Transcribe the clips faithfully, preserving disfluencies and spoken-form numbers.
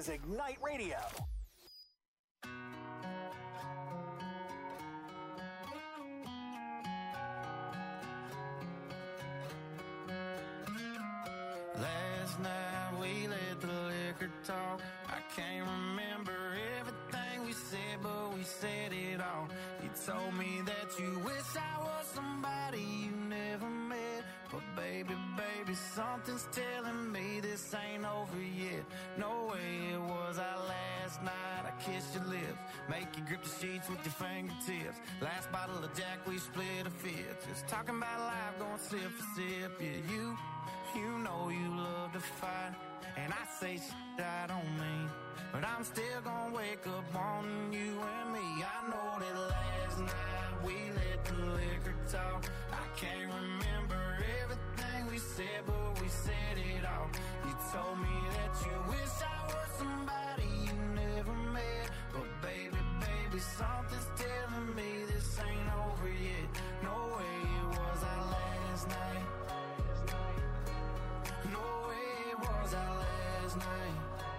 is Ignite Radio. Last night we let the liquor talk. I can't remember everything we said, but we said it all. You told me that you wish I was somebody you never met. But baby, baby, something's telling me this ain't over yet. No way it was our last night. I kissed your lips, make you grip the sheets with your fingertips. Last bottle of Jack, we split a fifth. Just talking about life, going sip for sip. Yeah, you, you know you love to fight. And I say shit I don't mean, but I'm still gonna wake up wanting you and me. I know that last night we let the liquor talk. I can't remember everything we said, but we said it all. You told me that you wish I was somebody you never met. But baby, baby, something's telling me this ain't over yet. No way it was our last night. No way it was our last night.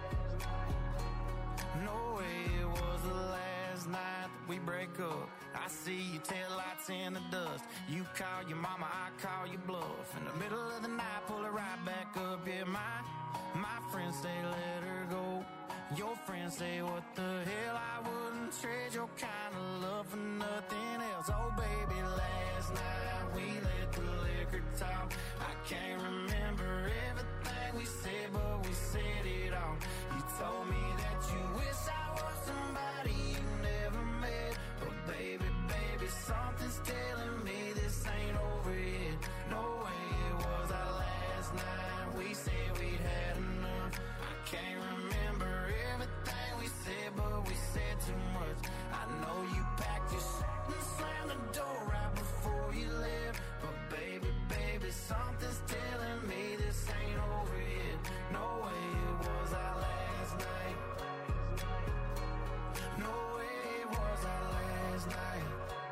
No way it was the last night that we break up. I see your taillights in the dust. You call your mama, I call your bluff. In the middle of the night, pull her right back up. Yeah, my, my friends say let her go. Your friends say what the hell, I wouldn't trade your kind of love for nothing else. Oh baby, last night we let the liquor talk. I can't remember everything we said, but we said it all. You told me that you wish I was somebody you never met. But baby, baby, something's telling me this ain't over yet. No way it was our last night. We said we'd had enough. I can't remember everything we said, but we said too much. I know you packed your shit and slammed the door right before you left. But baby, baby, something's telling me this ain't over yet. No way it was our last night. No way it was our last night.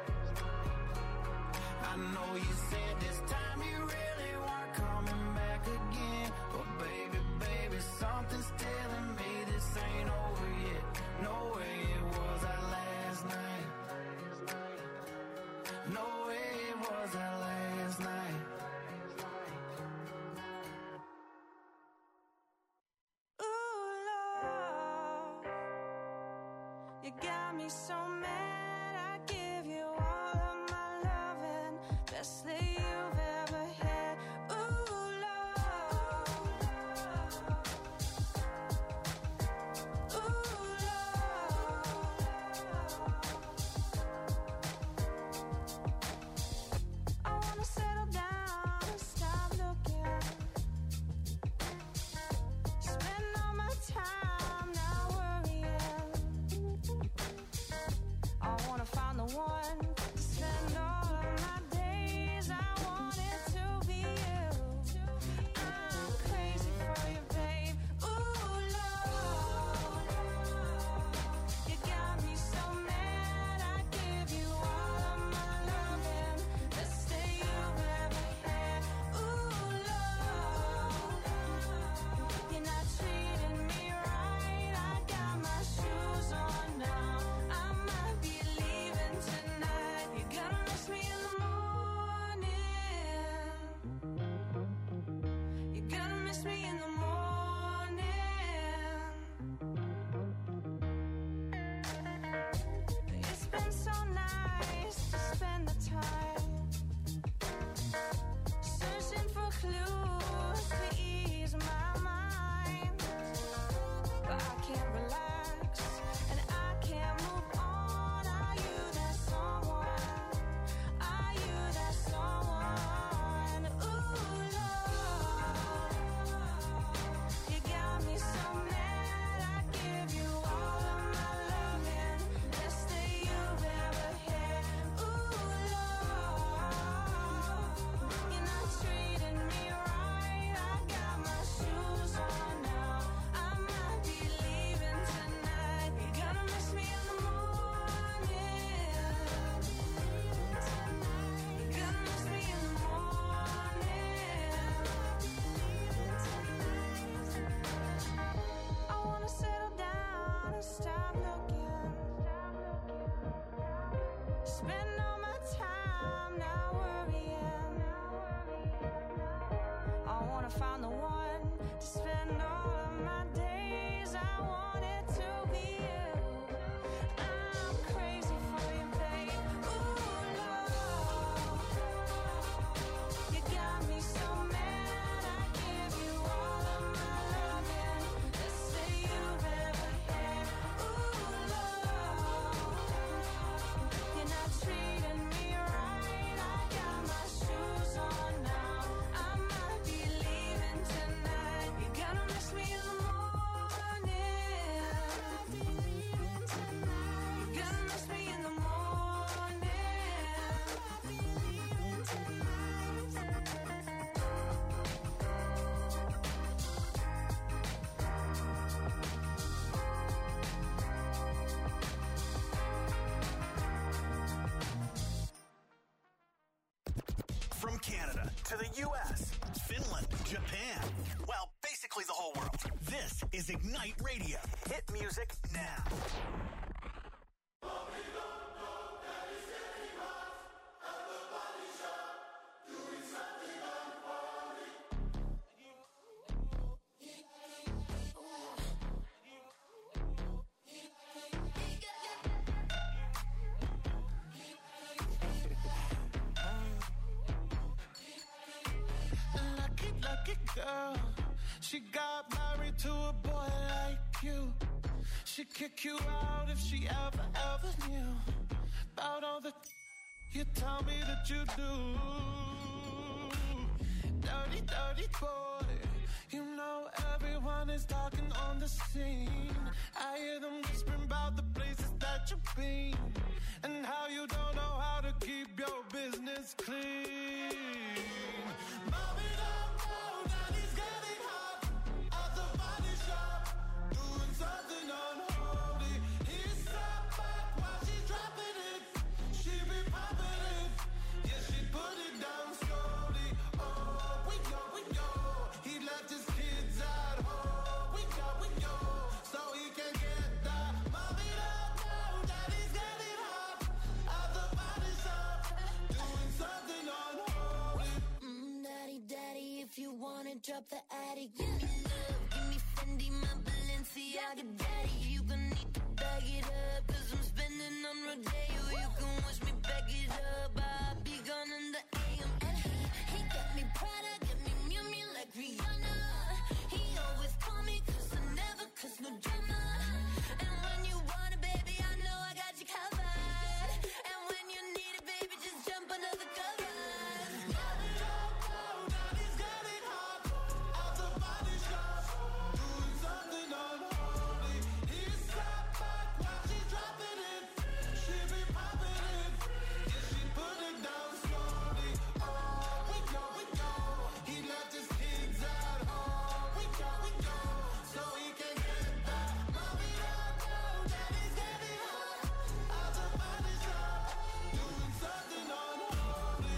I know you said this time you really weren't coming back again. But baby, baby, something's telling me this ain't over yet. No way it was our last night. No way it was our last night. Ooh, love, you got me so mad. I give you all of my loving, best that you've ever had. Ooh, love, ooh, love. I wanna settle down and stop looking. Spend all my time not worrying. I wanna Spend all my time not worrying. I wanna find the one to spend all of my days. I want it to be you. I'm crazy for you, babe. Ooh, love, you got me so mad. I give you all of my loving, best that you've ever had. Ooh, love, you're not treating me right. I got my shoes on now. I might be leaving tonight. You're gonna miss me in the morning. You're gonna miss me in the morning. From Canada to the U S, Finland, Japan, well, basically the whole world. This is Ignite Radio. Hit music now. Lucky, lucky girl. She got married to a boy like you. She'd kick you out if she ever, ever knew about all the you tell me that you do. Dirty, dirty boy. You know everyone is talking on the scene. I hear them whispering about the places that you've been and how you don't know how to keep your business clean. Mommy don't know that he's getting hot at the body shop, doing something unholy. He sat back while she's dropping it. She be popping it, yeah, she put it down slowly. Oh, we go, we go. He left his kids at home. We go, we go, so he can get that. Mommy don't know that he's getting hot at the body shop, doing something unholy. Mm, daddy, daddy, if you wanna drop the attic, give me love, give me Fendi, my Balenciaga, daddy. You gon' need to bag it up, cause I'm spending on Rodeo. You can wish me back it up, I'll be gone in the A M. And he, he got me Prada, got me Miu Miu like Rihanna. He always call me cause I never cause no drama. And when you want it, baby, I know I got you covered. And when you need it, baby, just jump under the covers. Mommy don't know that he's getting hot at the body shop, doing something unholy. He sat back while she's dropping it. She be popping it, yeah, she put it down slowly. Oh, we go, we go. He left his kids at home. We go, we go, so he can get that. Mommy don't know that he's getting hot at the body shop, doing something unholy.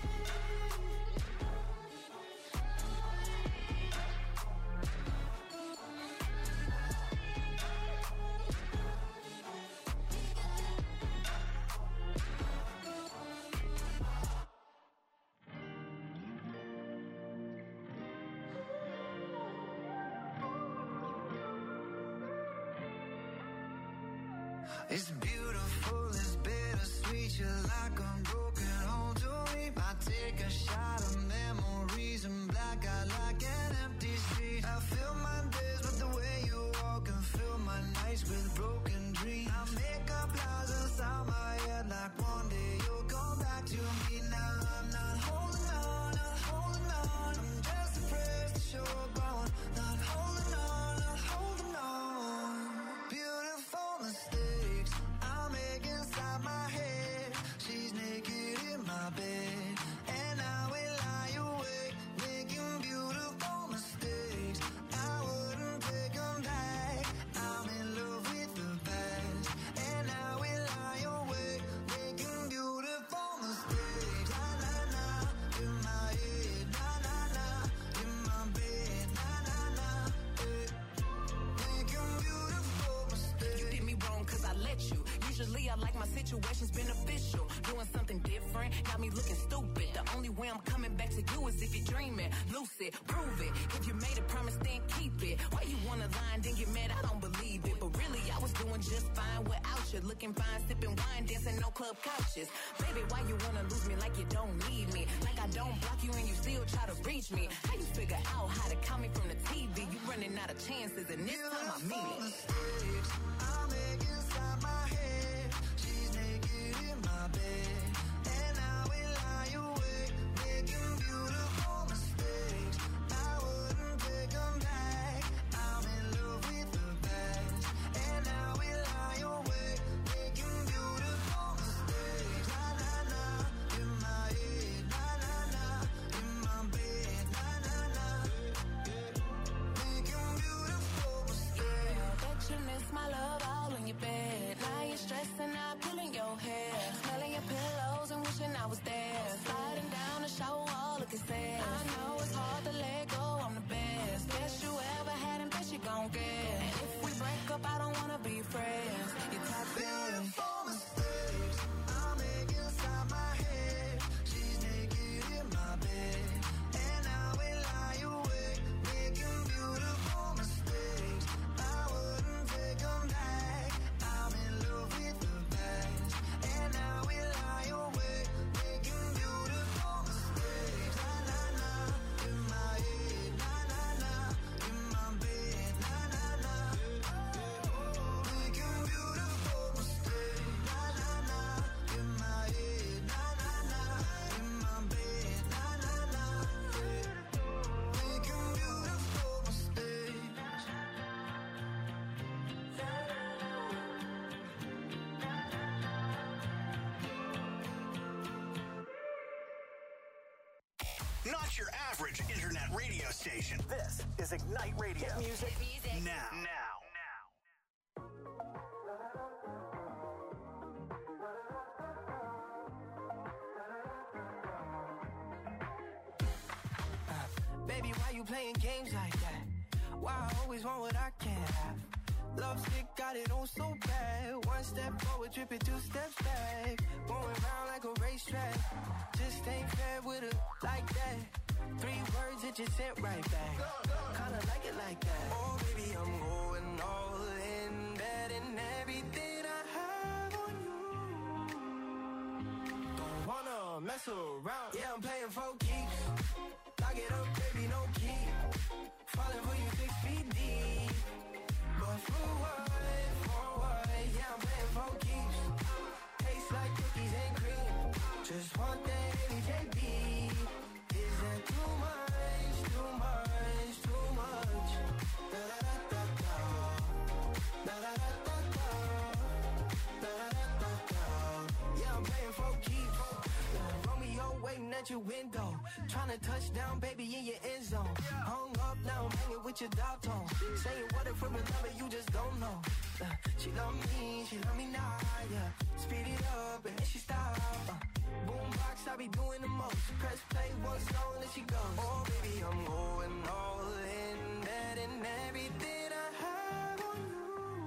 It's beautiful, it's bittersweet. You're like a broken home to me. I take a shot of memories and black out like an empty street. I fill my days with the way you walk and fill my nights with broken dreams. I make up lies inside my head like one day you'll come back to me. Now I'm not holding on, not holding on. I'm just afraid to show going. Not holding on, not holding on. Beautiful mistakes I make inside my head. She's naked in my bed, and I will lie awake, making beautiful mistakes. I wouldn't take them back. I'm in love with the Usually I like my situations beneficial. Doing something different, got me looking stupid. The only way I'm coming back to you is if you're dreaming. Lucid, prove it. If you made a promise, then keep it. Why you wanna lie and then get mad? I don't believe it. But really, I was doing just fine without you. Looking fine, sipping wine, dancing no club couches. Baby, why you wanna lose me like you don't need me? Like I don't block you and you still try to reach me. How you figure out how to call me from the T V? You running out of chances and this time I mean it. I make inside my head. She's naked in my bed, and I will lie awake, making beautiful mistakes. I wouldn't take them back. I'm in love with the past, and I will lie awake, making beautiful mistakes. La la la, in my head, la la la, in my bed, la la la, making beautiful mistakes. I bet you miss my love all in your bed. Now you're stressing out, pulling your hair, smelling your pillows and wishing I was there. Sliding down the shower wall, looking sad. I know it's hard to let go, I'm the best. Best you ever had and best you gon' get. And if we break up, I don't wanna be friends. You're top Beautiful mistakes I make inside my head. She's naked in my bed, and I will lie awake, making beautiful mistakes. I wouldn't take them back. I'm in love with the past, and I will lie awake, making beautiful mistakes. La la la, in my head, la la la, in my bed, la la la, making beautiful mistakes. La la la, in my head, la la la, in my bed, la la la, making beautiful mistakes. Not your average internet radio station. This is Ignite Radio. Hit music, now. Now. Baby, why you playing games like that? Why I always want what I can't have? Love sick, got it on so bad. One step forward, tripping two steps back. Going round like a racetrack. Just ain't fair with her like that. Three words that you sent right back. Kinda like it like that. Oh, baby, I'm going all in. Betting everything I have on you. Don't wanna mess around. Yeah, I'm playing for keeps. Lock it up, baby, no key. Falling for you six feet deep. But for what, for what? Yeah, I'm playing for keeps. Tastes like cookies and cream. Just want that H A B. Is that too much, too much, too much? Da da da da da. Da da da da da. Da da da da. Yeah, I'm playing for keeps. Romeo waiting at your window. Tryna touch down, baby, in your end zone. Hung up, now I'm hanging with your dog tone. Saying what if we're in love and you just don't know. Uh, she love me, she love me now, yeah. Speed it up and then she stop. Uh, boombox, I be doing the most. Press play one song and then she goes. Oh, baby, I'm going all in. Betting everything I have on you.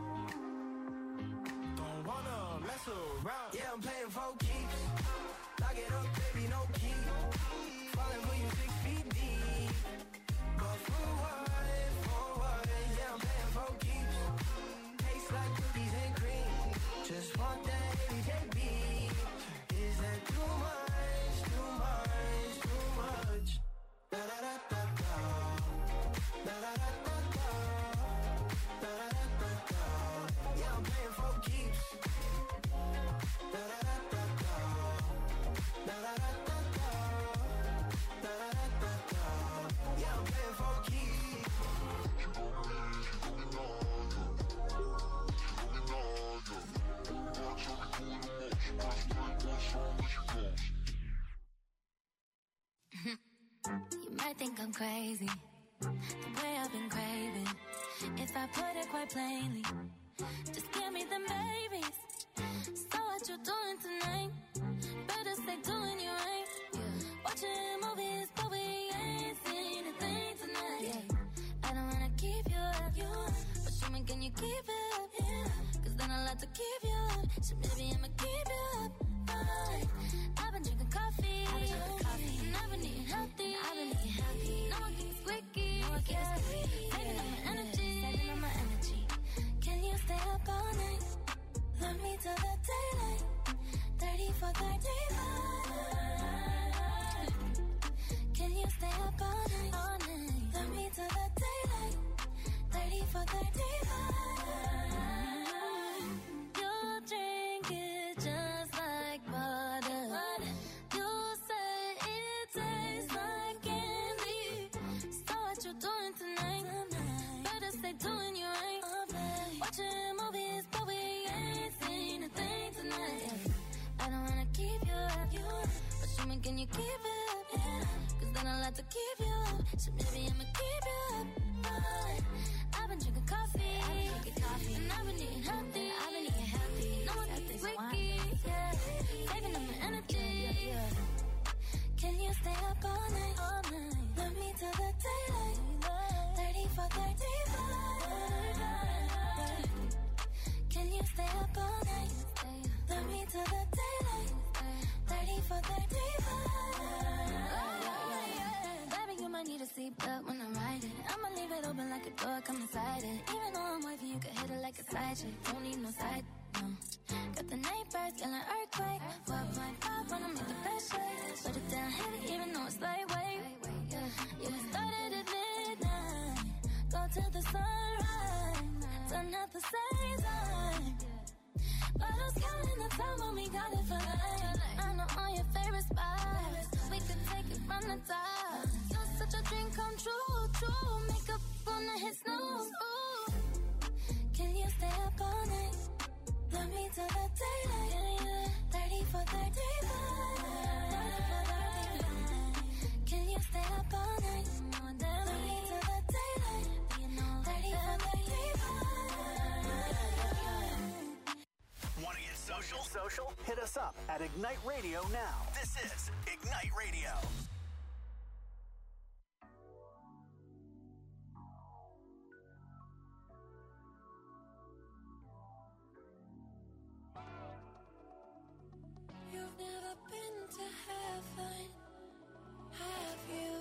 Don't wanna mess around. Yeah, I'm playing for keeps. Lock it up, baby, no key. Falling for you six feet deep. But for what, for what? Yeah, I'm playing for keeps. Tastes like cookies and cream. Just want that H A B. Is that too much, too much, too much? Da da da da da. Da da da da da. Da da da da da. Yeah, I'm playing for keeps. Da da da da da. Da da da da da. Da da da da da. Yeah, I'm playing for keeps. You might think I'm crazy, the way I've been craving. If I put it quite plainly, just give me them babies. So what you doing tonight? Better stay doing you right. Watching movies, but we ain't seen a thing tonight. Yeah. I don't wanna keep you up, but show me can you keep it up? Yeah. Cause then I'll have to keep you up. Show me can you keep it up? Yeah. Cause then I like to keep you up. So maybe I'ma keep you up. Uh, I've been drinking coffee. I've been drinking coffee. And I've been eating healthy. I've been eating healthy. No one got this wiki. Yeah. Saving up my energy. Yeah, yeah. Can you stay up all night? All night. Love me till the daylight. thirty-four, thirty-five. Can you stay up all night? Love me till the daylight. thirty-four, thirty-five. Baby, you might need a seatbelt when I'm riding. I'ma leave it open like a door, come inside it. Even though I'm wifey, you can hit it like a side chick. Don't need no side, no. Got the neighbors yelling earthquake. four point five wanna make the best shake. Put it down heavy, even though it's lightweight. Yeah, we started at midnight. Go till the sunrise. Done at the same time. But who's counting the time when we got it for life? I know all your favorite spots. We could take it from the top. You're such a dream come true, true. Makeup gonna hit snooze. Ooh. Can you stay up all night? Love me till the daylight. thirty-four, thirty-five. Can you stay up all night? Love me till the daylight. thirty-four, thirty-five. Want to get social? Social? Hit us up at Ignite Radio now. This is Ignite Radio. You've never been to heaven, have you?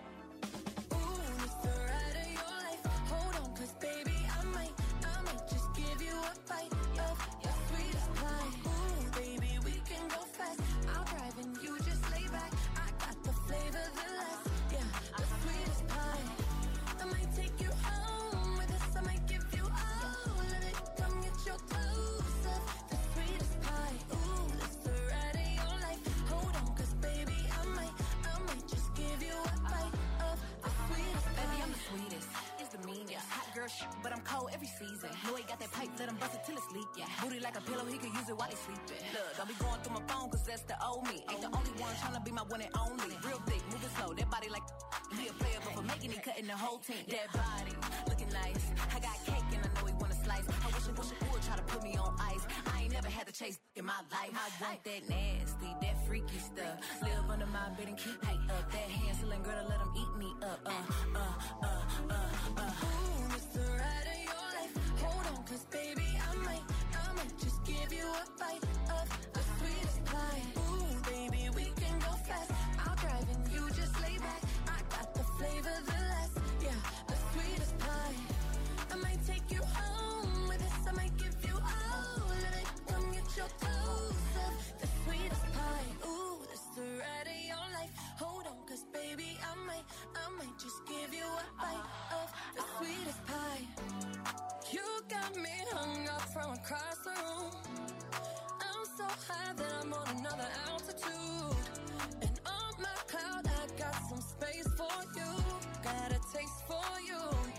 Ooh, it's the ride of your life. Hold on, cause baby, I might, I might just give you a bite of your sweetest pie. Ooh, baby, we can go fast. I'll drive and you just lay back. I got the flavor, the last, yeah, the sweetest pie. I might take you home with us. I might give you all of it. Come get your dose of the sweetest pie. Ooh, it's the ride of your life. Hold on, cause baby, I might, I might just give you a bite of the sweetest pie. Baby, I'm the sweetest. It's the meanest. Hot girl shit, but I'm cold every season. Know he got that pipe, let him bust it till it's leak. Yeah. Booty like a pillow, he can use it while he sleeping. Look, don't be going through my phone, cause that's the old me. Ain't the only one tryna be my one and only. Real thick, moving slow, that body like he a player, but for making it, cutting the whole team. That body, looking nice. I got cake and I know he wanna slice. I wish he wish he would try to put me on ice. I ain't never had to chase in my life. I want that nasty, that freaky stuff. Live under my bed and keep me up. That Hansel and Gretel, let him eat me up. Uh, uh, uh, uh, uh. Ooh, it's the ride of your life. Hold on, cause baby, I might, I might just give you a bite of the sweetest pie. Ooh, baby, we can go fast. I'll drive and you just lay back. I got the flavor, the last, yeah, the sweetest pie. I might take you home with us. I might give you all of it. Come get your dose of the sweetest pie. Ooh, it's the ride of your life. Hold on, cause baby, I might, I might just give you a bite of the sweetest pie. You got me hung up from across the room. I'm so high that I'm on another altitude. And on my cloud, I got some space for you. Got a taste for you.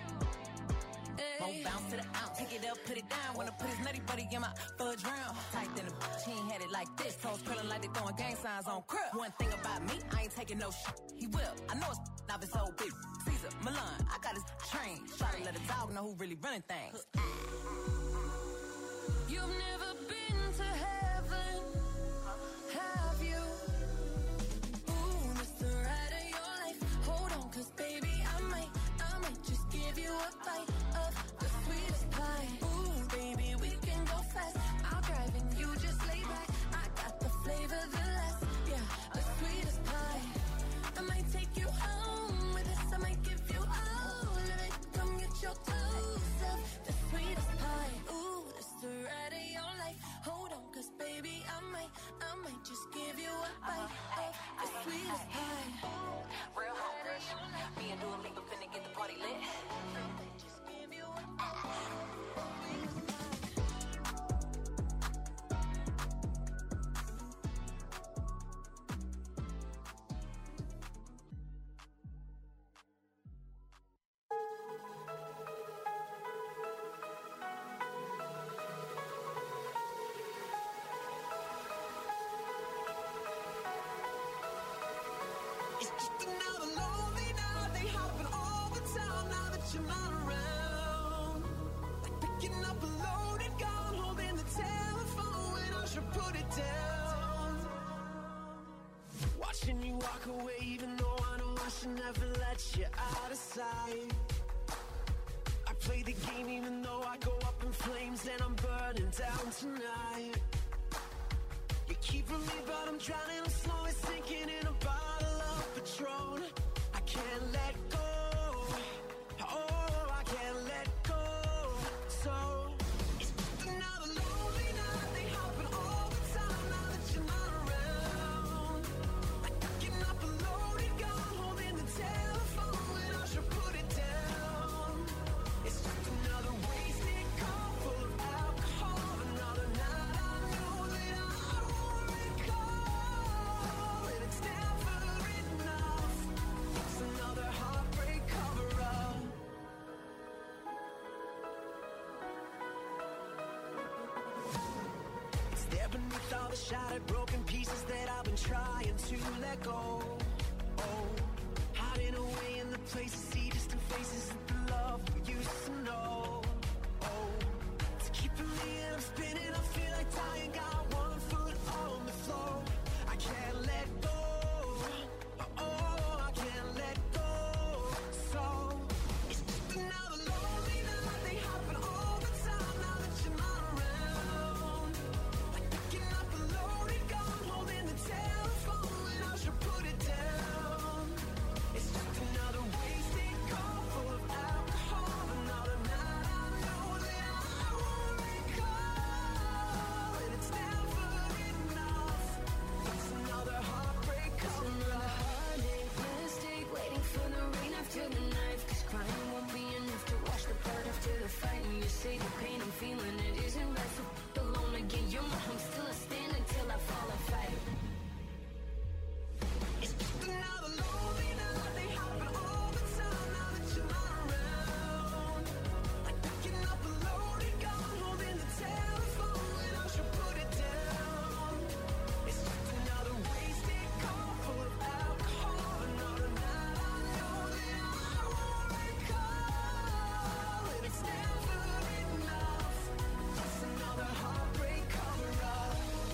Won't bounce to the ounce, take it up, put it down. Wanna put his nutty buddy in my fudge round. Tight than a bitch, he ain't had it like this. Toes curling like they throwing gang signs on crib. One thing about me, I ain't taking no shit. He will, I know it's not his old bitch. Caesar, Milan, I got his train. Try to let a dog know who really running things. You've never been to heaven, have you? Ooh, it's the ride of your life. Hold on, cause baby, I might, I might just give you a bite of the sweetest pie. Ooh, baby, we can go fast. I'll drive and you just lay back. I got the flavor, the last, yeah, the sweetest pie. I might take you home with us. I might give you all of it. Come get your dose of the sweetest pie. Ooh, it's the ride of your life. Hold on, cause baby, I might, I might just give you a bite of the sweetest pie. Real hot rush. Me and Dua Lipa finna get the party lit. Just give you a sweetest pie. they happen all the time now that you're not around. Like picking up a loaded gun, holding the telephone when I should put it down. Watching you walk away even though I know I should never let you out of sight. I play the game even though I go up in flames and I'm burning down tonight. You're keeping me but I'm drowning, I'm slowly sinking in a bottle of Patron. I can't let go, oh I can't let go. So it's just another lonely night, they happen all the time now that you're not around. Like picking up a loaded gun, holding the telephone when I should put it down. It's just another wasted cup full of alcohol, another night I know that I won't recall, and it's never enough. It's another heartbreak cover-up. It's there beneath all the shattered, broken pieces that I've been trying to let go. Oh, hiding away in the places, see distant faces of the love we used to know. Oh, it's keeping me and I'm spinning, I feel like dying, got one foot on the floor. I can't let go, oh, I can't let go. So, it's just another lonely night, they happen all the time now that you're not around. Like picking up a loaded gun, holding the telephone when I should put it down. It's just another wasted cup full of alcohol, another night I know that I won't recall, and it's never enough. It's another heartbreak cover-up. Heartache, mistake, waiting for the rain after the knife. Cause crying won't be enough to wash the blood after the fight. And you say the pain I'm feeling, it isn't right. So f- alone again, you're my home, still a stand until I fall and fight. It's just another lonely night, they happen all the time now that you're not around. Like picking up a loaded gun, holding the telephone when I should put it down. It's just another wasted cup full of alcohol, another night I know that I won't recall, and it's never enough. It's another heartbreak cover-up.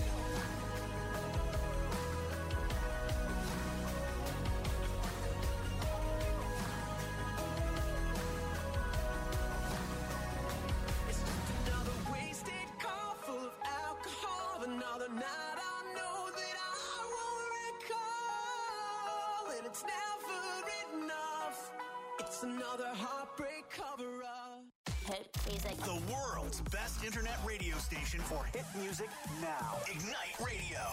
It's just another wasted cup full of alcohol, another night I know that I won't recall, and it's never enough. It's another heartbreak cover-up. Hit music. The world's best internet radio station for hit music now. Ignite Radio.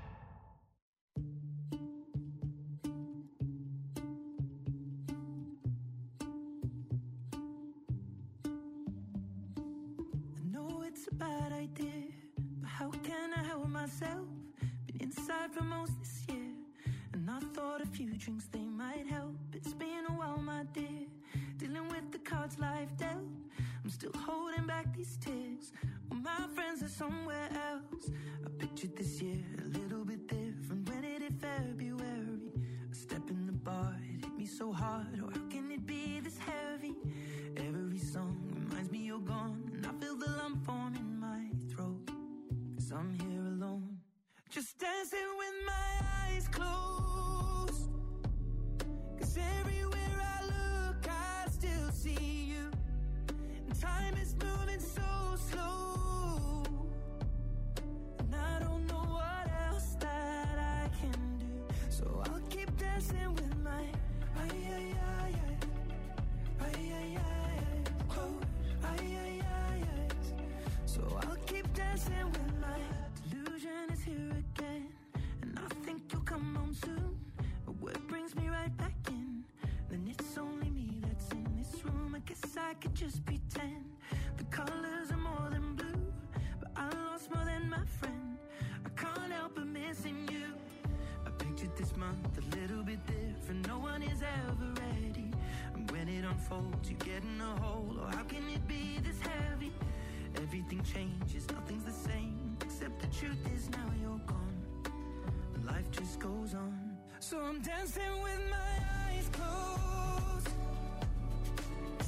I know it's a bad idea, but how can I help myself? Been inside for most this year, and I thought a few drinks they might help. It's been a while, my dear, dealing with the cards life dealt. I'm still holding back these tears, well, my friends are somewhere else. I pictured this year a little bit different. When it hit February, a step in the bar, it hit me so hard. Oh, how can it be this heavy? Every song reminds me you're gone, and I feel the lump form in my throat, cause I'm here alone, just dancing with my eyes closed. Cause everywhere I look I still see you, and time is moving so slow, and I don't know what else that I can do. So I'll keep dancing with my ay ay ay ay ay ay ay close ay ay ay ay. So I'll keep dancing with my delusion is here again, and I think you'll come home soon. But what brings me right back in? Then it's only me that's in this room. I guess I could just pretend the colors are more than blue, but I lost more than my friend. I can't help but missing you. I pictured this month a little bit different. No one is ever ready, and when it unfolds, you get in a hole. Oh, how can it be this heavy? Everything changes, nothing's the same, except the truth is now you're gone, and life just goes on. So I'm dancing with my eyes closed.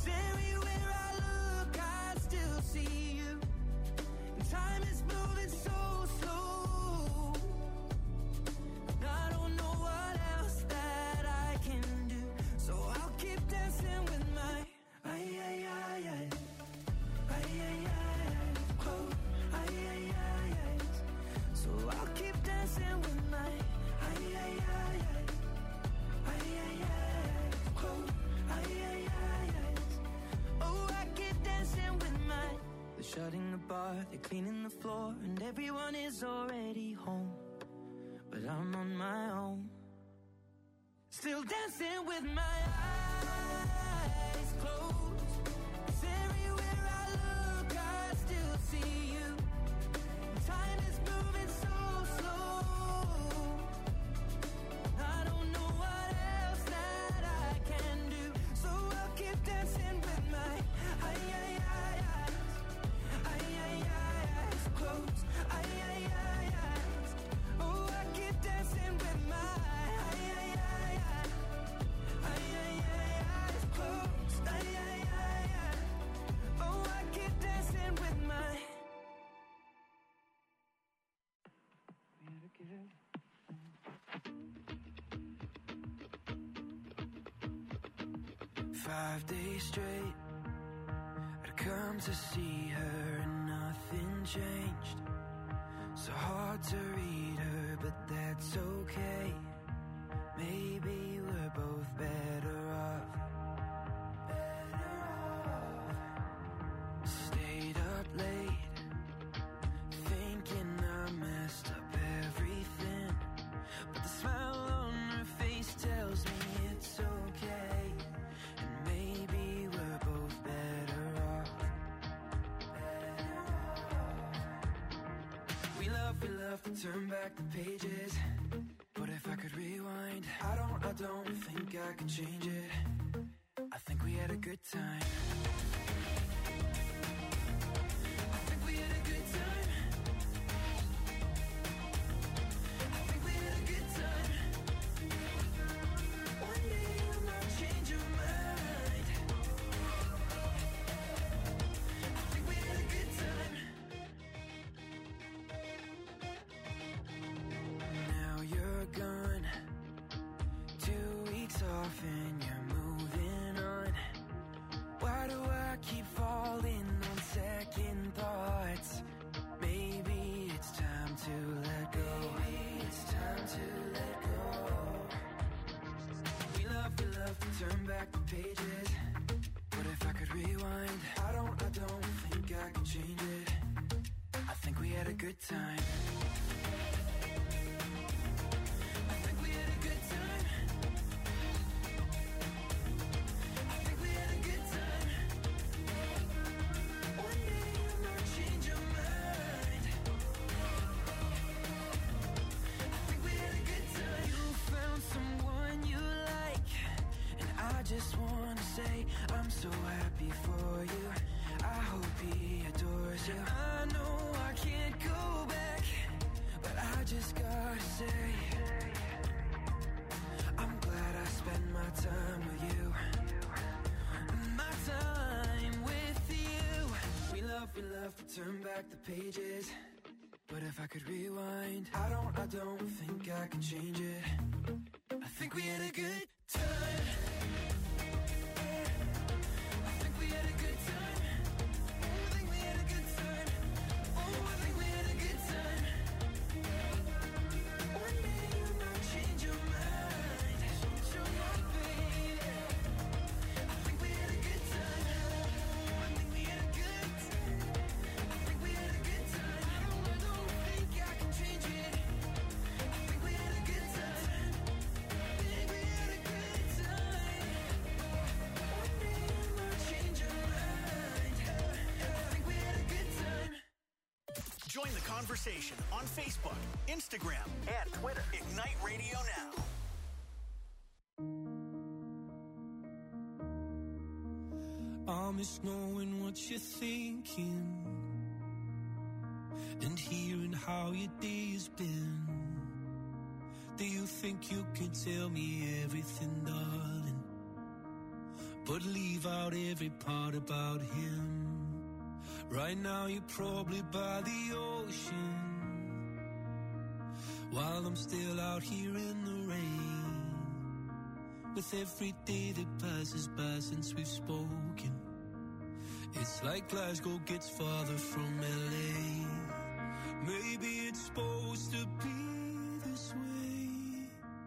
'Cause everywhere I look, I still see you. And time is moving so slow. And I don't know what else that I can do. So I'll keep dancing with my ay ay ay ay ay ay ay close ay ay ay ay. So I'll keep dancing with my ay ay ay ay ay ay ay close ay ay ay ay. Oh, I keep dancing with my. They're shutting the bar, they're cleaning the floor, and everyone is already home. But I'm on my own, still dancing with my eyes closed. 'Cause everywhere I look, I still see you. Time is moving so slow. I don't know what else that I can do. So I'll keep dancing with my ay ay ay eyes, ay ay ay eyes closed, ay ay ay eyes. Oh, I keep dancing with my ay ay ay ay ay ay ay eyes closed, ay ay ay ay. Oh, I keep dancing with my. Five days straight, I'd come to see her and nothing changed. So hard to read her, but that's okay. Maybe we're both better off. Better off. Stayed up late, thinking I messed up everything. But the smile on her face tells me it's okay. And maybe we're both better off. Better off. We love, we love to turn back the pages. But if I could rewind, I don't, I don't think I could change it. I think we had a good time. I think we had a good time. I think we had a good time. One day you might change your mind. I think we had a good time. Now you're gone, two weeks off and you're moving on. Why do I keep falling on second thoughts? Maybe it's time to let go. Maybe it's time to let go. We love, we love to turn back the pages. But if I could rewind, I don't, I don't think I could change it. I think we had a good time. I think we had a good time. I think we had a good time. One day you might change your mind. I think we had a good time. You found someone you like, and I just wanna say I'm so happy for you. I hope he adores you. I know I can't go back, but I just gotta say I'm glad I spent my time with you. My time with you. We love, we love to turn back the pages. But if I could rewind, I don't, I don't think I can change it. I think we had a good time. I think we had a good time. Oh, I think we had a good time. Oh, I think we had a good time. One day you might change your mind. Change your mind, baby. I think we had a good time. I think we had a good time. I think we had a good time. I don't, I don't think I can change it. I think we had a good time. I think we had a good time. One day you might change your mind. I think we had a good time. Join the conversation on Facebook, Instagram, and Twitter. Ignite Radio Now. I miss knowing what you're thinking and hearing how your day's been. Do you think you can tell me everything, darling? but leave out every part about him. Right now you're probably by the ocean, while I'm still out here in the rain. With every day that passes by since we've spoken, it's like Glasgow gets farther from L A. Maybe it's supposed to be this way,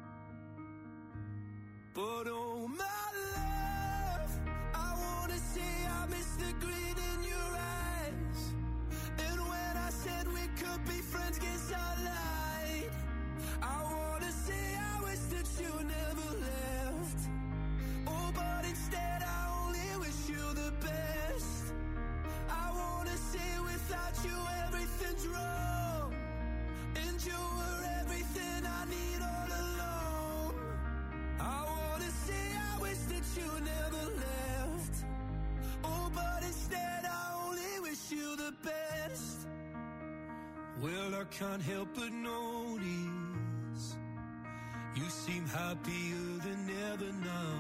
but oh my love, I wanna say I miss the green in your eyes. And when I said we could be friends, guess I lied. I wanna say I wish that you never left. Oh, but instead I only wish you the best. I wanna say without you everything's wrong, and you were everything I need all along. I wanna say I wish that you never left. Oh, but instead I only wish you the best. Well, I can't help but notice you seem happier than ever now.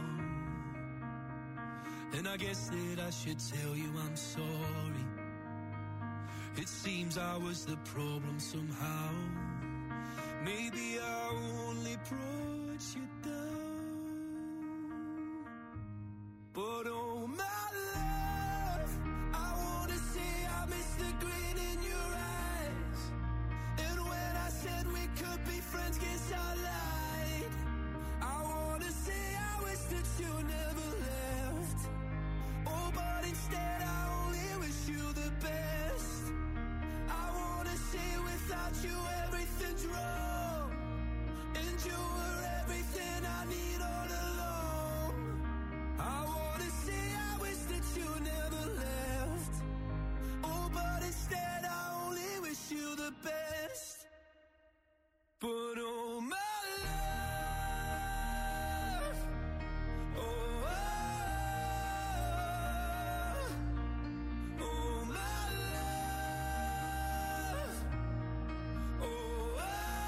And I guess that I should tell you I'm sorry. It seems I was the problem somehow. Maybe I only brought you down. But oh my love, I wanna say I miss the green in your eyes. And when I said we could be friends, guess I lied. I wanna say I wish that you never left. Oh, but instead I only wish you the best. I wanna say without you everything's wrong, and you were everything I need all along. I wanna say I wish that you never left. Oh, but instead I only wish you the best. But oh my love, oh, oh, oh my love, oh,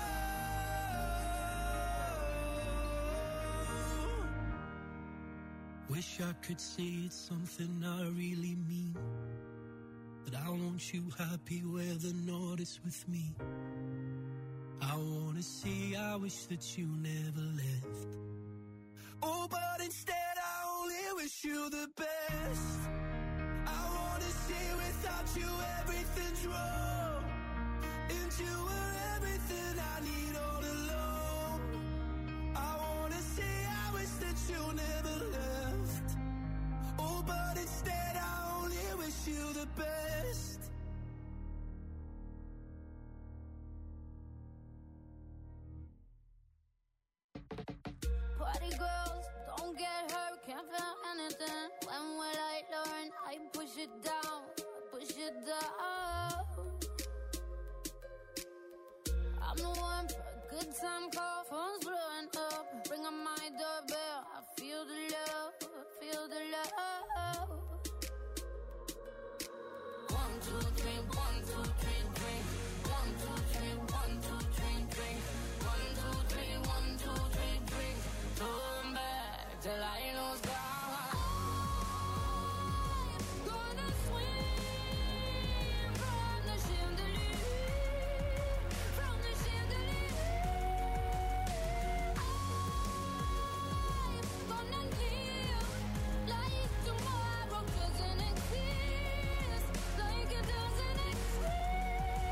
oh. Wish I could say it's something I really mean, that I want you happy where the north is with me. I wanna say I wish that you never left. Oh, but instead I only wish you the best. I wanna say without you everything's wrong, and you were everything I need all along. I wanna say I wish that you never left. Oh, but instead I only wish you the best. Party girls, don't get hurt, can't feel anything. When will I learn? I push it down, push it down. I'm the one for a good time call, phone's blowing up. Bring on my doorbell, I feel the love, I feel the love. One, two, three, one, two, three, drink. One, two, three, one, two, three, drink. One, two, three, one, two, three, drink. Turn back till I lose God. I'm gonna swim from the chandelier, from the chandelier. I'm gonna live like tomorrow doesn't exist, like it doesn't exist.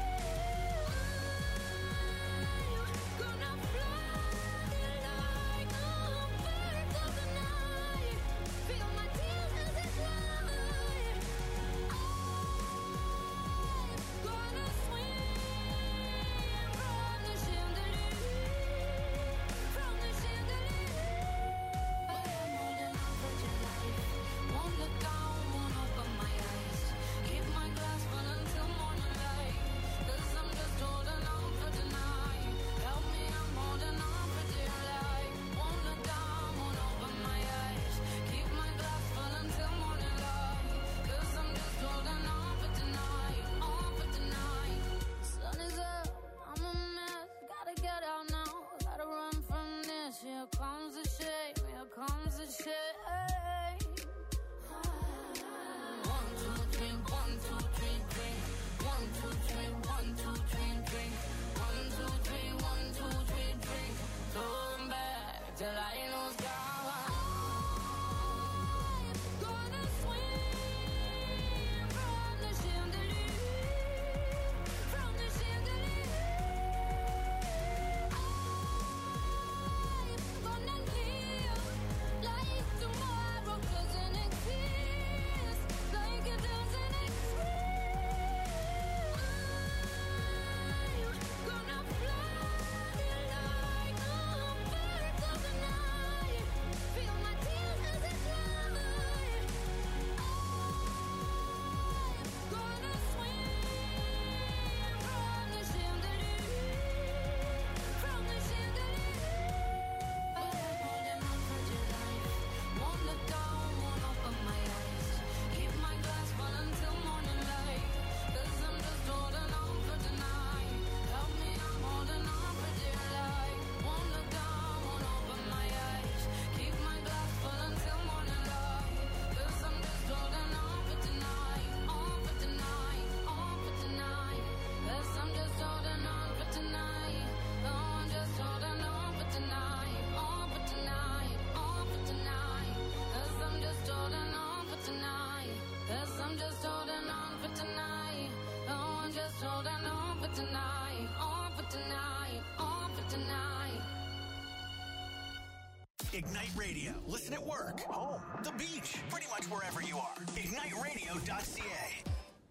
Ignite Radio. Listen at work, home, the beach, pretty much wherever you are. ignite radio dot c a.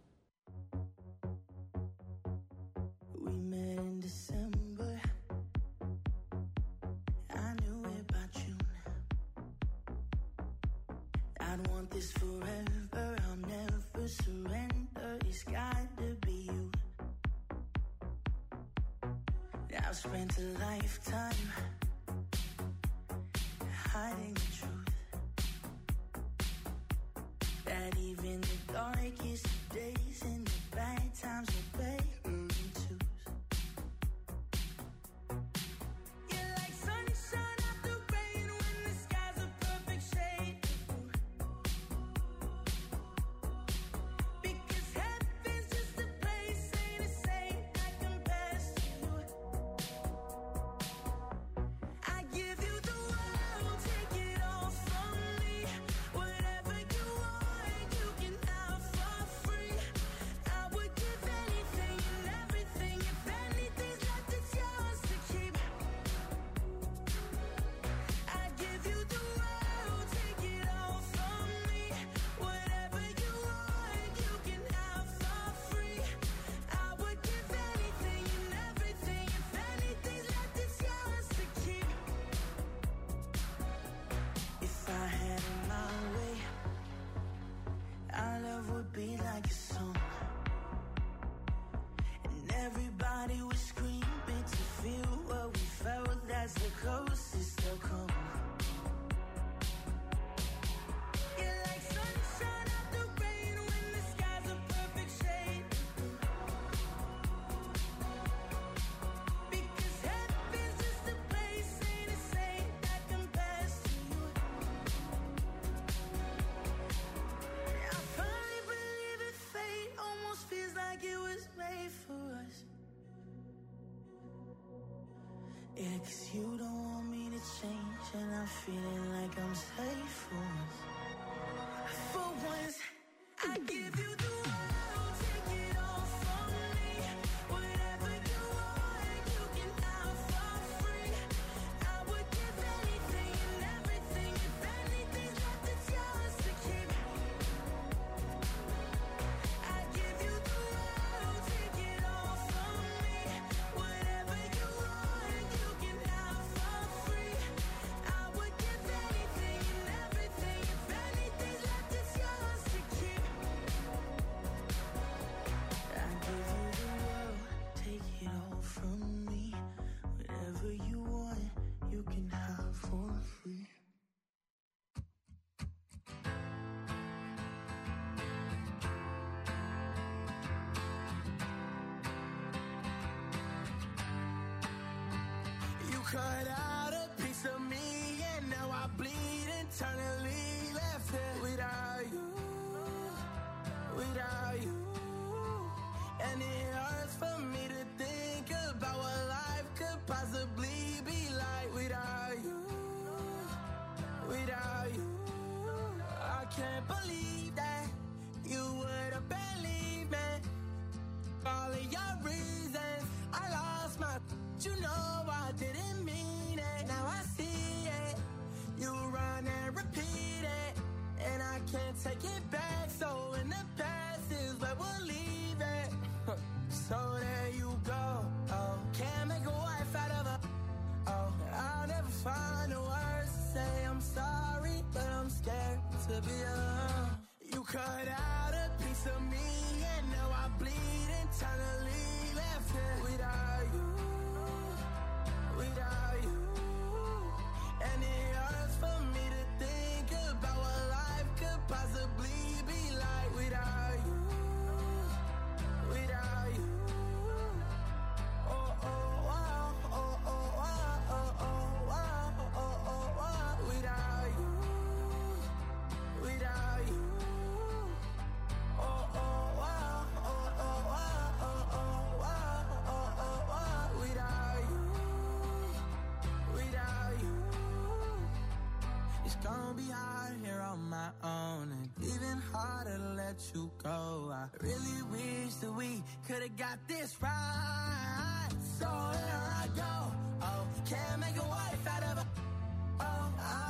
We met in December. I knew it by June. I'd want this forever. I'll never surrender. It's got to be you. I've spent a lifetime hiding the truth. That even the darkest days and the bad times are better than twos. You're like sunshine after rain when the sky's a perfect shade of blue. Because heaven's just a place, ain't a saint that compares to you. I give you the world, take it all from me. Whatever you want, you can have for free. I would give anything and everything. If anything's left, it's yours to keep. I give you the world, take it all from me. Whatever you want, you can have for free. I would give anything and everything. If anything's left, it's yours to keep. If I had it my way, our love would be like a song. And everybody would scream to feel what we felt. That's the closest they'll come. You're like sunshine after rain when the sky's a perfect shade of blue. Because heaven's just a place, ain't a saint that compares to you. I finally believe in fate, almost feels like it was made for us. Yeah, 'cause you don't want me to change, and I'm feeling like I'm safe for once. For once, I give you the world, take it all from me. Whatever you want, you can have for free. I would give anything and everything. If anything's left, it's yours to keep. I give you the world, take it all from me. Whatever you want, you can have for free. I would give anything and everything. If anything's left, it's yours to keep. I give you the world, take it all from me. Whatever you want, you can have for free. You cut out a piece of me, and now I bleed internally. Left here without you, without you. And it hurts for me to think about what life could possibly be like without you, without you. I can't believe that you would have believed me. All of your reasons, I lost my. You know I didn't mean it. Now I see it. You run and repeat it, and I can't take it back. So in the past is where we'll leave it. So there you go. Oh, can't make a wife out of a. Oh, I'll never find the words to say I'm sorry, but I'm scared to be alone. You cut out a piece of me, and now I bleed internally. Left here without you, without you. And it hurts for me to think about what life could possibly be like without you, without you. Oh, oh, oh, oh, oh, oh, oh, oh, oh, oh, oh, oh, without you, without you. Oh, oh, oh, oh, oh, oh, oh, oh, oh, oh, oh, without you, without you. It's gonna be hard here on my own, and even harder to let you go. I really wish that we could've got this right. So here I go. Oh, can't make a wife out of a. Oh, I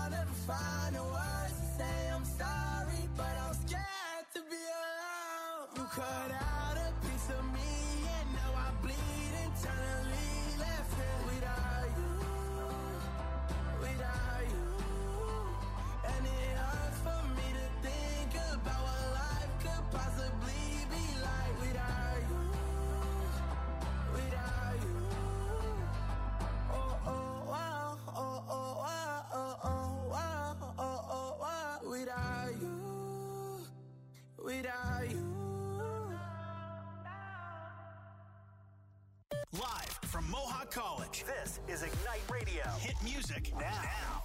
change. This is Ignite Radio. Hit music now. now.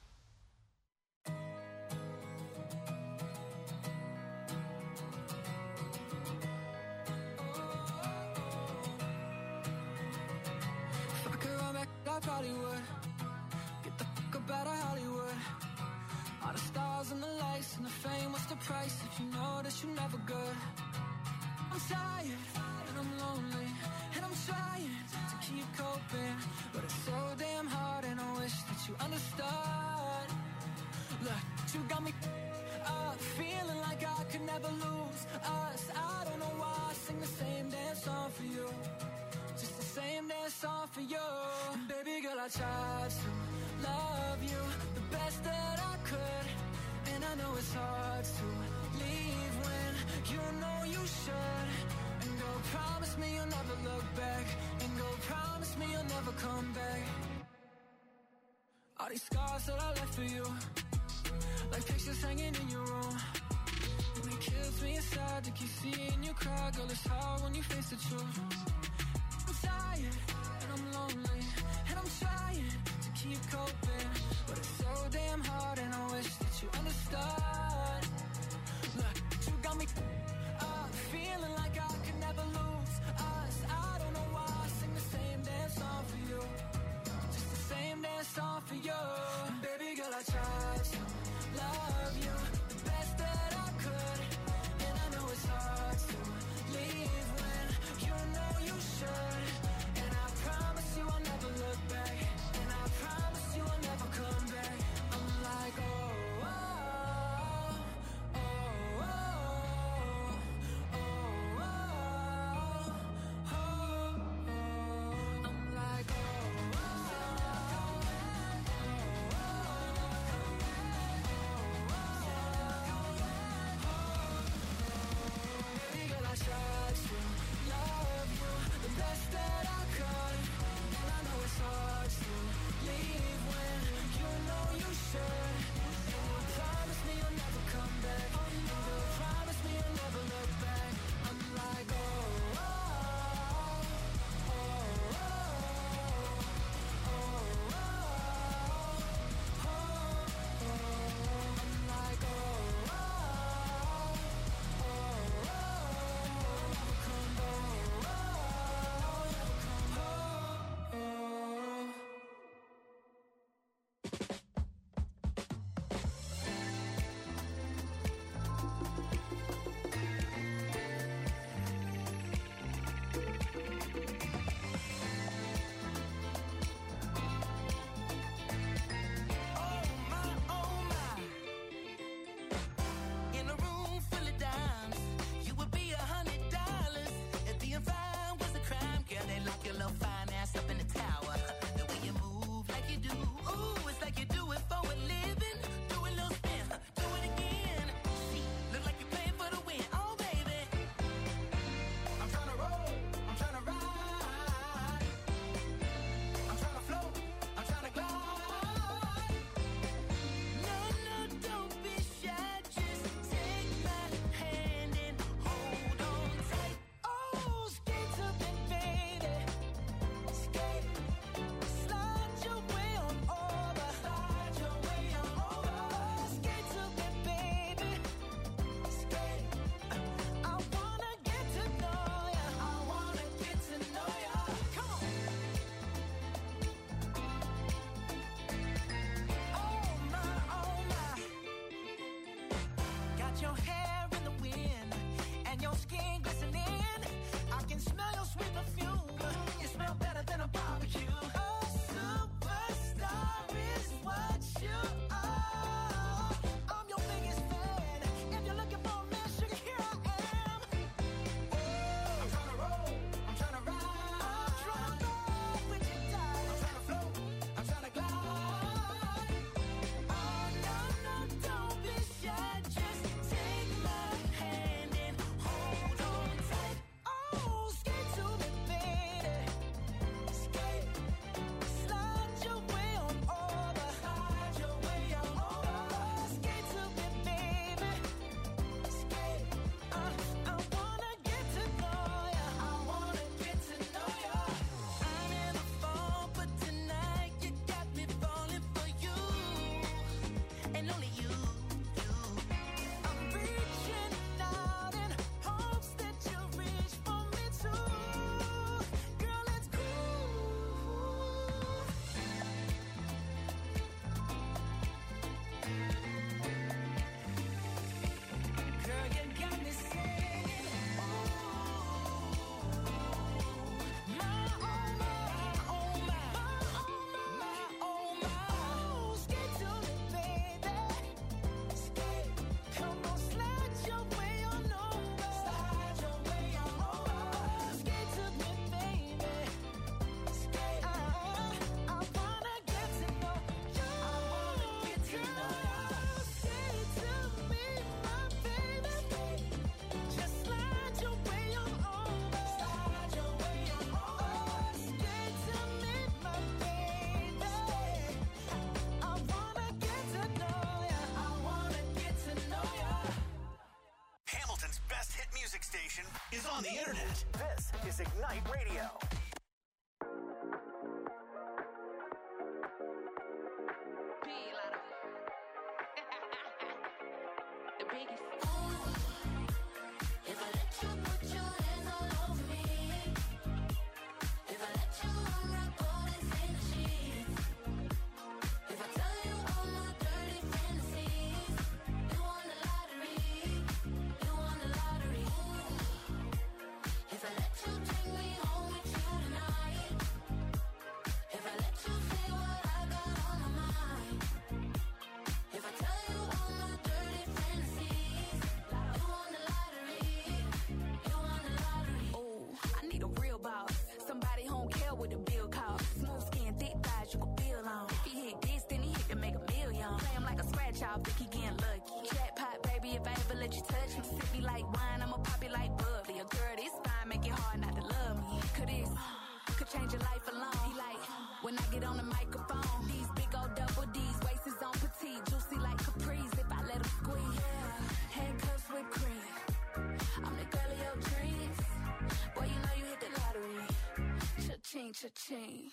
If I could run back, I probably would. Get the fuck up out of Hollywood. All the stars and the lights and the fame, what's the price if you know that you're never good? I'm tired and I'm lonely and I'm trying to keep coping, but it's so damn hard and I wish that you understood. Look, you got me up, feeling like I could never lose us. I don't know why I sing the same damn song for you, just the same damn song for you. And baby girl, I tried to love you the best that I could, and I know it's hard to leave when you know you should. And go promise me you'll never look back, and go promise me you'll never come back. All these scars that I left for you, like pictures hanging in your room, and it kills me inside to keep seeing you cry. Girl, it's hard when you face the truth. I'm tired and I'm lonely and I'm trying to keep coping, but it's so damn hard and I wish that you understood. Look, you got me up, feeling like I could never lose us. I don't know why I sing the same damn song for you, just the same damn song for you. And baby girl, I tried to love you the best that I could, and I know it's hard to leave when you know you should. And I promise you I'll never look back, and I promise you I'll never come back. I'm like, oh, oh, oh, oh, oh, oh, oh, oh. I'm like, oh, baby girl, I tried to love you the best that I could, and I know it's hard to leave when you know you should. And you promise me you'll never come back, and you promise me you'll never look back. I'm like, oh, oh, oh, oh, oh, oh, oh, oh. I'm like, oh, oh, oh, oh, never come back, oh, never come back, oh. In a room full of dimes, you would be a hundred dollars. If being fine was a crime, girl, they lock your little fine ass up in the tower. The way you move like you do, ooh, it's like you do it for a living. Do a little spin, do it again. See, look like you playing for the win. Oh, baby, I'm tryna roll, I'm tryna ride, I'm tryna float, I'm tryna glide. No, no, don't be shy, just take my hand and hold on tight. Oh, skate to me, baby, skate, slide your way on over, slide your way on over. Oh, skate to me, baby, skate. I wanna get to know ya, I wanna get to know ya. Come on. Oh my, oh my. Got your hair in the wind and your skin glistening. I can smell your sweet perfume. You smell better than a barbecue. Oh, superstar is what you are. I'm your biggest fan. If you're looking for a man, sugar, here I am. I'm tryna roll, I'm tryna ride, I'm tryna roll with you tight. I'm tryna float, I'm tryna glide. Oh, no, no, don't be shy, just take my hand and hold on on the internet. This is Ignite Radio. Cha-ching.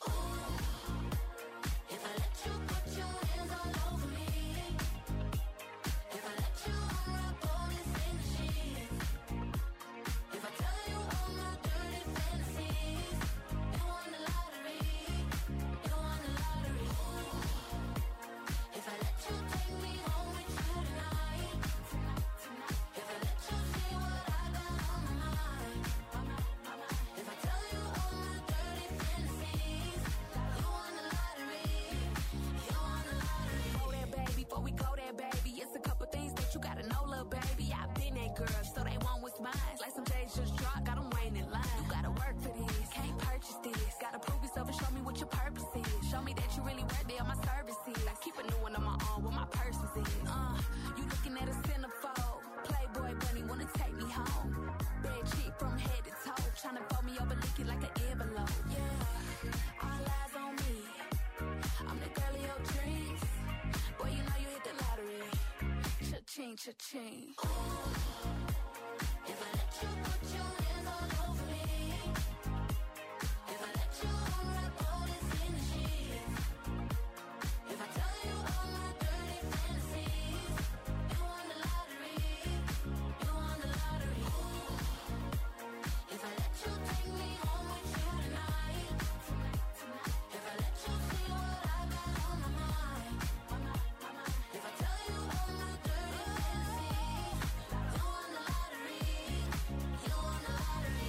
If I let you put your hands all over me, if I let you unwrap all this in the sheets, if I tell you all my dirty fantasies, you won the lottery, you won the lottery. If I let you take me home with you tonight, if I let you see what I got on my mind, if I tell you all my dirty fantasies, you won the lottery, you won the lottery. Go there, baby, before we go there, baby. It's a couple things that you gotta know, little baby. I've been that girl, so they want what's mine. Like some J's just dropped, got them waiting in line. You gotta work for this, can't purchase this. Gotta prove yourself and show me what your purpose is. Show me that you really worth it on my services. I keep a new one on my own, what my purpose is. Uh, you looking at a centerfold. Playboy bunny wanna take me home. Bad chick from head to toe, tryna fold me over, lick it like an envelope. Yeah, all eyes on me. I'm the girl of your dreams. Boy, you know you hit the lottery. Cha-ching, cha-ching. If I let you put your hands all over me, if I let you unwrap all this in the sheets, if I tell you all my dirty fantasies, you won the lottery, you won the lottery. If I let you take me home with you tonight, if I let you see what I got on my mind, if I tell you all my dirty fantasies, you won the lottery, you won the lottery.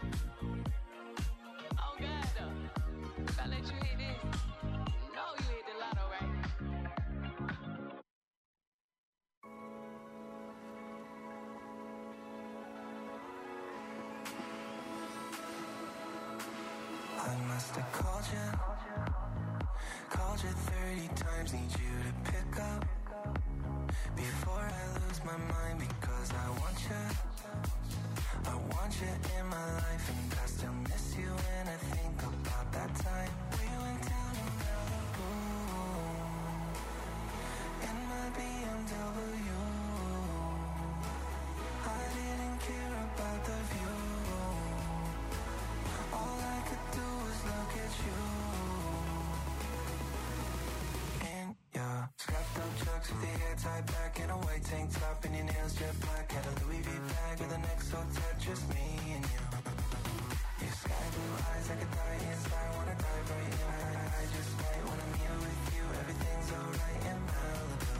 Oh, God, though. If I let you hit this, you know you hit the lotto, right? I must have called you, called you thirty times, need you to pick up before I lose my mind, because I want you, I want you in my life, and I still miss you when I think about that time we went down to Malibu in my B M W. I didn't care about the view, all I could do was look at you. In your scrapped up chucks with your hair tied back in a white tank top and your nails jet black. Had a Louis V bag with an X O tat, just me and you. Your sky blue eyes, I could die inside, wanna dive right in. I, I just might when I'm here with you, everything's alright in Malibu.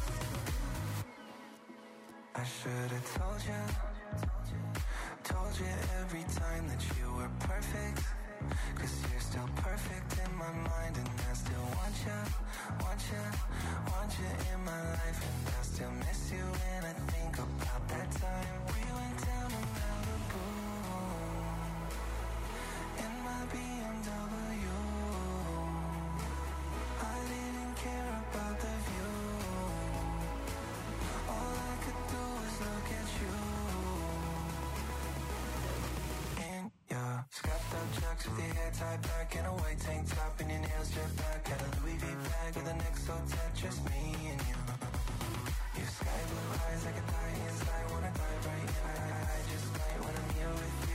I should've told you, told you every time that you were perfect, cause you're still perfect in my mind, and I still want you, want you, want you in my life, and I still miss you when I think about that time we went down to Malibu in my B M W. I didn't care about the view, all I could do was look at you. In your scrapped up chucks with your hair tied back in a white tank top and your nails jet black. Had a Louis V bag with an X O tat, just me and you. Your sky blue eyes, I could die inside, wanna dive right in. I, I just might when I'm here with you,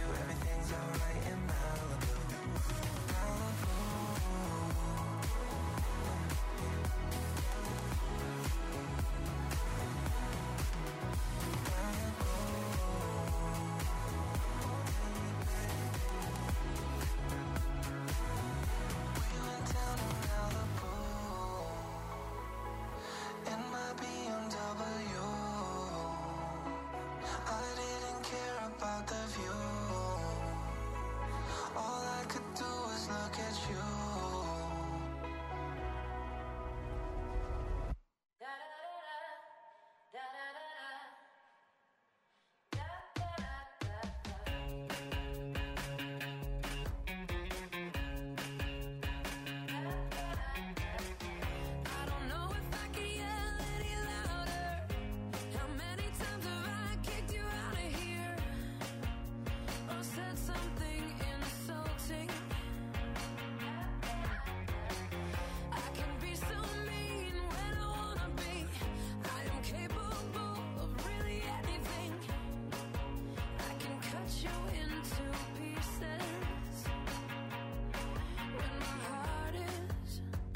you into pieces when my heart is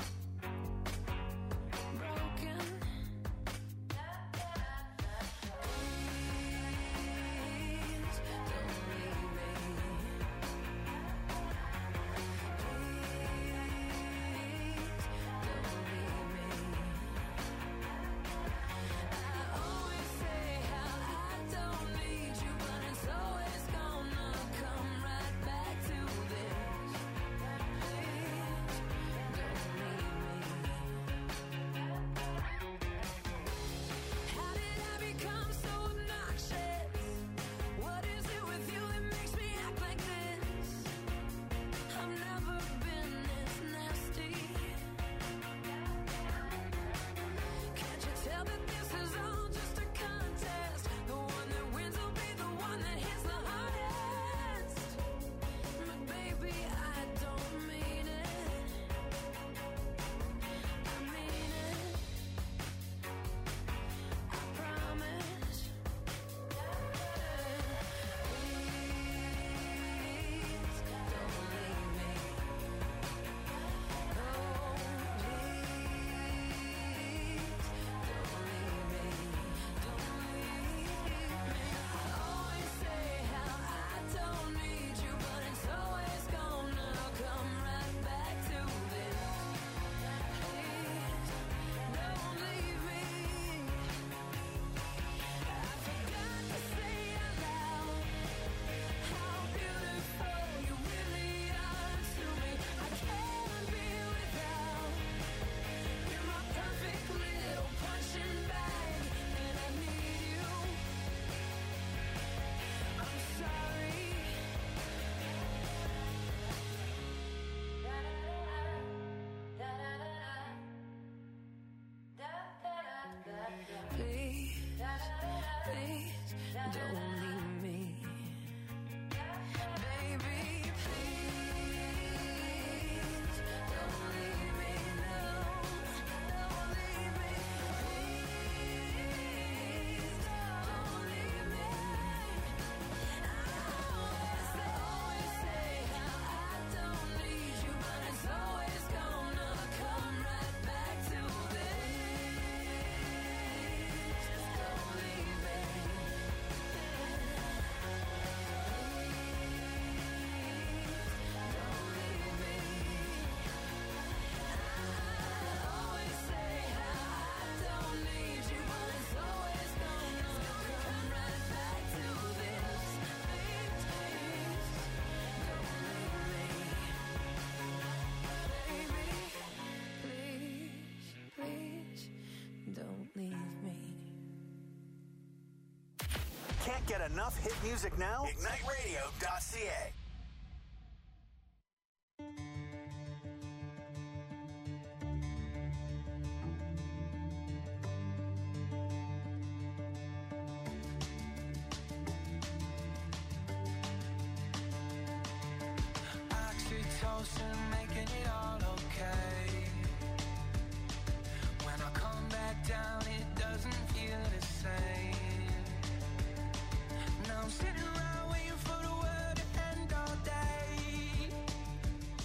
broken. Please don't leave me. Please, don't leave me. Baby, please, don't leave me. No, don't leave me. Please, don't leave me. I always say, always say how I don't need you, but it's always gonna come right back to this. Don't leave me. Don't leave me. Can't get enough hit music now? Ignite radio dot c a